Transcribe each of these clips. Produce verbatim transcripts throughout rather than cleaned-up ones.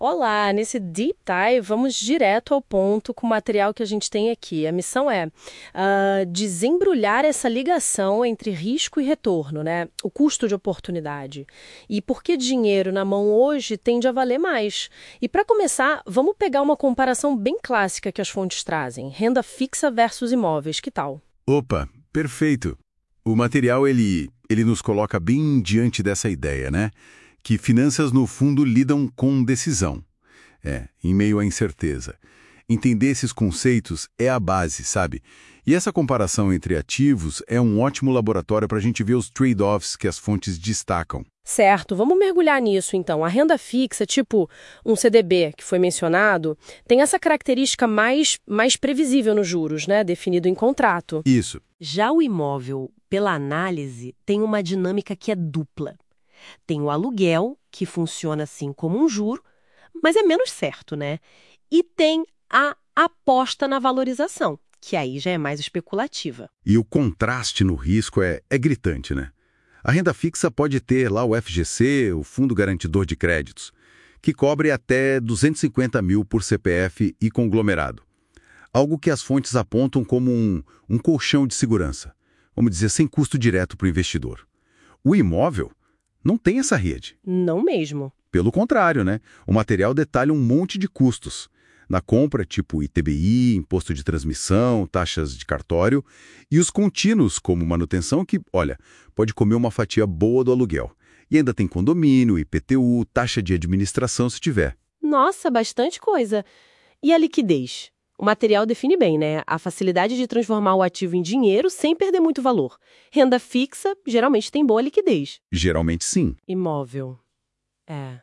Olá, nesse Deep Dive vamos direto ao ponto com o material que a gente tem aqui. A missão é ah, desembrulhar essa ligação entre risco e retorno, né? O custo de oportunidade. E por que dinheiro na mão hoje tende a valer mais. E para começar, vamos pegar uma comparação bem clássica que as fontes trazem. Renda fixa versus imóveis, que tal? Opa, perfeito. O material, ele, ele nos coloca bem diante dessa ideia, né? Que finanças, no fundo, lidam com decisão. É, em meio à incerteza. Entender esses conceitos é a base, sabe? E essa comparação entre ativos é um ótimo laboratório para a gente ver os trade-offs que as fontes destacam. Certo, vamos mergulhar nisso então. A renda fixa, tipo um C D B que foi mencionado, tem essa característica mais, mais previsível nos juros, né? Definido em contrato. Isso. Já o imóvel, pela análise, tem uma dinâmica que é dupla. Tem o aluguel, que funciona assim como um juro, mas é menos certo, né? E tem a aposta na valorização, que aí já é mais especulativa. E o contraste no risco é, é gritante, né? A renda fixa pode ter lá o F G C, o Fundo Garantidor de Créditos, que cobre até duzentos e cinquenta mil por C P F e conglomerado. Algo que as fontes apontam como um, um colchão de segurança, vamos dizer, sem custo direto para o investidor. O imóvel não tem essa rede. Não mesmo. Pelo contrário, né? O material detalha um monte de custos. Na compra, tipo I T B I, imposto de transmissão, taxas de cartório, e os contínuos, como manutenção, que, olha, pode comer uma fatia boa do aluguel. E ainda tem condomínio, I P T U, taxa de administração se tiver. Nossa, bastante coisa. E a liquidez? O material define bem, né? A facilidade de transformar o ativo em dinheiro sem perder muito valor. Renda fixa geralmente tem boa liquidez. Geralmente sim. Imóvel. É.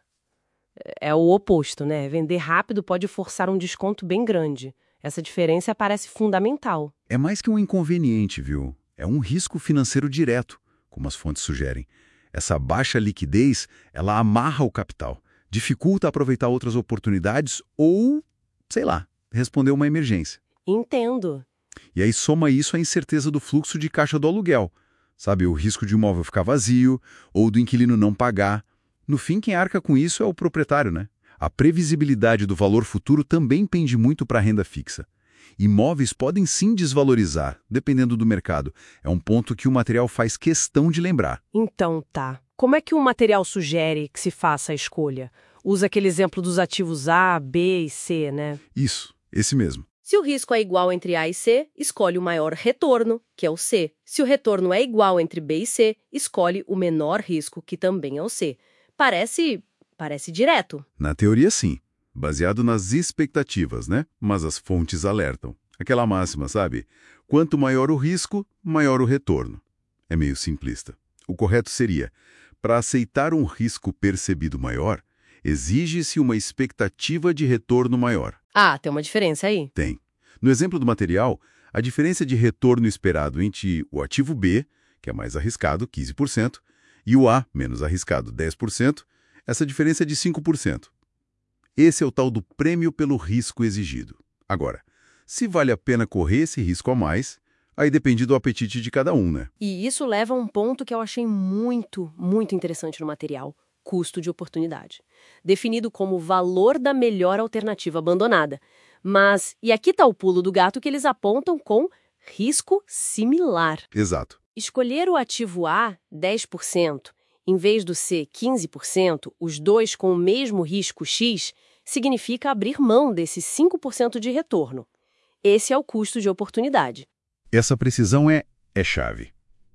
É o oposto, né? Vender rápido pode forçar um desconto bem grande. Essa diferença parece fundamental. É mais que um inconveniente, viu? É um risco financeiro direto, como as fontes sugerem. Essa baixa liquidez, ela amarra o capital, dificulta aproveitar outras oportunidades ou, sei lá, responder uma emergência. Entendo. E aí soma isso à incerteza do fluxo de caixa do aluguel. Sabe, o risco de o imóvel ficar vazio ou do inquilino não pagar. No fim, quem arca com isso é o proprietário, né? A previsibilidade do valor futuro também pende muito para a renda fixa. Imóveis podem sim desvalorizar, dependendo do mercado. É um ponto que o material faz questão de lembrar. Então tá. Como é que o material sugere que se faça a escolha? Usa aquele exemplo dos ativos A, B e C, né? Isso, esse mesmo. Se o risco é igual entre A e C, escolhe o maior retorno, que é o C. Se o retorno é igual entre B e C, escolhe o menor risco, que também é o C. Parece... parece direto. Na teoria, sim. Baseado nas expectativas, né? Mas as fontes alertam. Aquela máxima, sabe? Quanto maior o risco, maior o retorno. É meio simplista. O correto seria, para aceitar um risco percebido maior, exige-se uma expectativa de retorno maior. Ah, tem uma diferença aí? Tem. No exemplo do material, a diferença de retorno esperado entre o ativo B, que é mais arriscado, quinze por cento, e o A, menos arriscado, dez por cento, essa diferença é de cinco por cento. Esse é o tal do prêmio pelo risco exigido. Agora, se vale a pena correr esse risco a mais, aí depende do apetite de cada um, né? E isso leva a um ponto que eu achei muito, muito interessante no material. Custo de oportunidade, definido como o valor da melhor alternativa abandonada. Mas, e aqui está o pulo do gato que eles apontam com risco similar. Exato. Escolher o ativo A, dez por cento, em vez do C, quinze por cento, os dois com o mesmo risco X, significa abrir mão desses cinco por cento de retorno. Esse é o custo de oportunidade. Essa precisão é, é chave.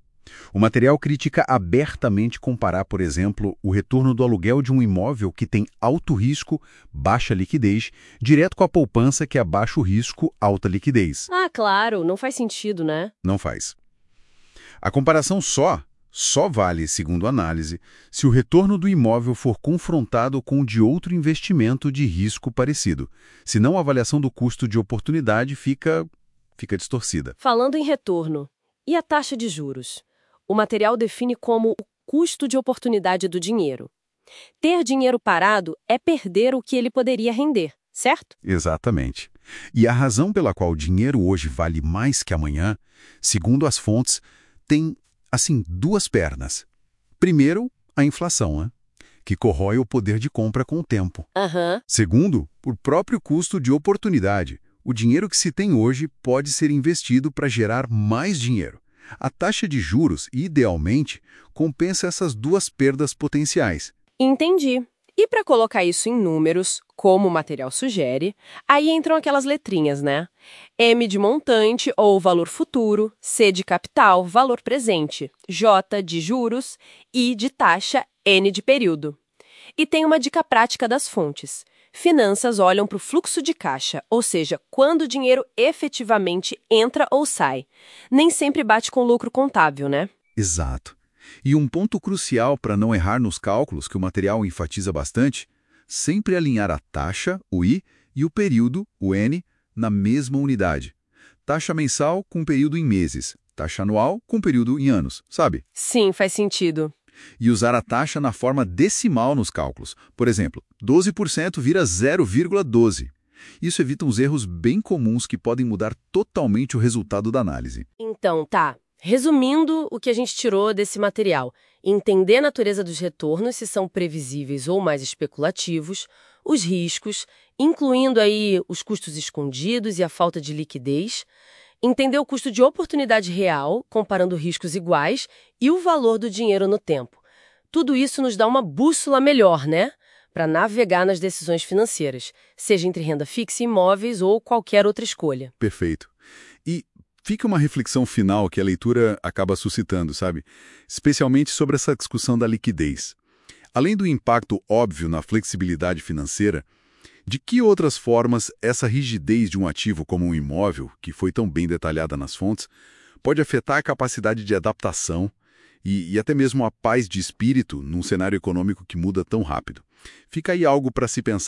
O material critica abertamente comparar, por exemplo, o retorno do aluguel de um imóvel que tem alto risco, baixa liquidez, direto com a poupança que é baixo risco, alta liquidez. Ah, claro, não faz sentido, né? Não faz. A comparação só, só vale, segundo a análise, se o retorno do imóvel for confrontado com o de outro investimento de risco parecido. Senão, a avaliação do custo de oportunidade fica, fica distorcida. Falando em retorno, e a taxa de juros? O material define como o custo de oportunidade do dinheiro. Ter dinheiro parado é perder o que ele poderia render, certo? Exatamente. E a razão pela qual o dinheiro hoje vale mais que amanhã, segundo as fontes, tem, assim, duas pernas. Primeiro, a inflação, né? que corrói o poder de compra com o tempo. Aham. Segundo, por próprio custo de oportunidade. O dinheiro que se tem hoje pode ser investido para gerar mais dinheiro. A taxa de juros, idealmente, compensa essas duas perdas potenciais. Entendi. E para colocar isso em números, como o material sugere, aí entram aquelas letrinhas, né? M de montante ou valor futuro, C de capital, valor presente, J de juros, I de taxa, N de período. E tem uma dica prática das fontes. Finanças olham para o fluxo de caixa, ou seja, quando o dinheiro efetivamente entra ou sai. Nem sempre bate com lucro contábil, né? Exato. E um ponto crucial para não errar nos cálculos, que o material enfatiza bastante, sempre alinhar a taxa, o I, e o período, o N, na mesma unidade. Taxa mensal com período em meses, taxa anual com período em anos, sabe? Sim, faz sentido. E usar a taxa na forma decimal nos cálculos. Por exemplo, doze por cento vira zero vírgula doze. Isso evita uns erros bem comuns que podem mudar totalmente o resultado da análise. Então, tá. Resumindo o que a gente tirou desse material, entender a natureza dos retornos, se são previsíveis ou mais especulativos, os riscos, incluindo aí os custos escondidos e a falta de liquidez, entender o custo de oportunidade real, comparando riscos iguais, e o valor do dinheiro no tempo. Tudo isso nos dá uma bússola melhor, né? Para navegar nas decisões financeiras, seja entre renda fixa, imóveis ou qualquer outra escolha. Perfeito. E fica uma reflexão final que a leitura acaba suscitando, sabe? Especialmente sobre essa discussão da liquidez. Além do impacto óbvio na flexibilidade financeira, de que outras formas essa rigidez de um ativo como um imóvel, que foi tão bem detalhada nas fontes, pode afetar a capacidade de adaptação e, e até mesmo a paz de espírito num cenário econômico que muda tão rápido? Fica aí algo para se pensar.